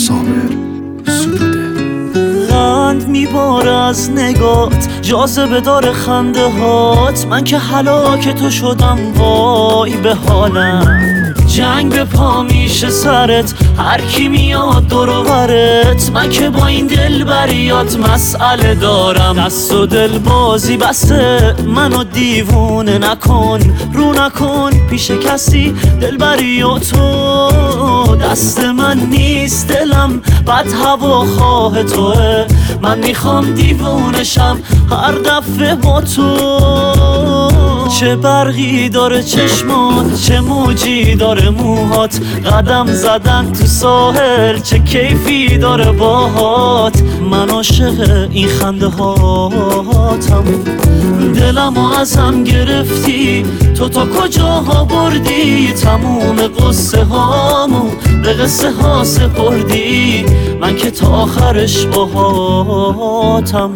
صابر سروده. قند میباره از نگات، جاذبه داره خنده هات، من که هلاک تو شدم وای به حالم. جنگ به پا میشه سرت، هر کی میاد دور و برت، من که با این دل بریات مسئله دارم. دست و دل بازی بسته، منو دیوونه نکن، رو نکن پیش کسی دل بری و تو. دست من نیست دلم، بد هوا خواه توه، من میخوام دیوونشم هر دفعه با تو. چه برقی داره چشمات، چه موجی داره موهات، قدم زدن تو ساحل چه کیفی داره باهات. من عاشق این خنده هاتم، دلمو ازم گرفتی، تو تا کجاها بردی، تموم قصه هامو به قصه ها سپردی، من که تا آخرش باهاتم.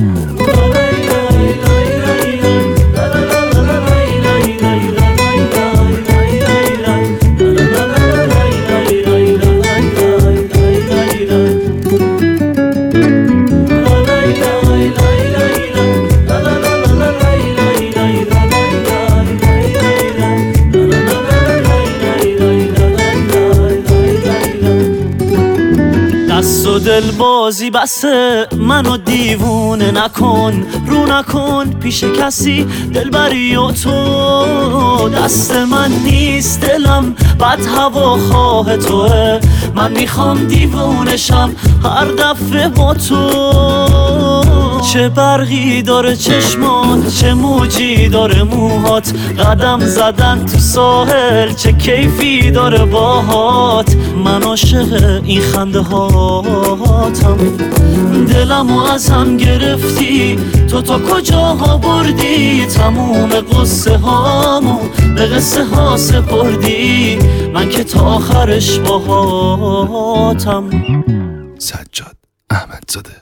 دست و دل بازی بسه، منو دیوونه نکن، رو نکن پیش کسی دل بری و تو. دست من نیست دلم، بد هوا خواه توه، من میخوام دیوونشم هر دفعه با تو. چه برقی داره چشمات، چه موجی داره موهات، قدم زدن تو ساحل چه کیفی داره باهات. من عاشق این خنده هاتم، دلمو ازم گرفتی، تو تا کجاها بردی، تموم قصه هامو به قصه ها سپردی، من که تا آخرش باهاتم. سجاد احمدزاده.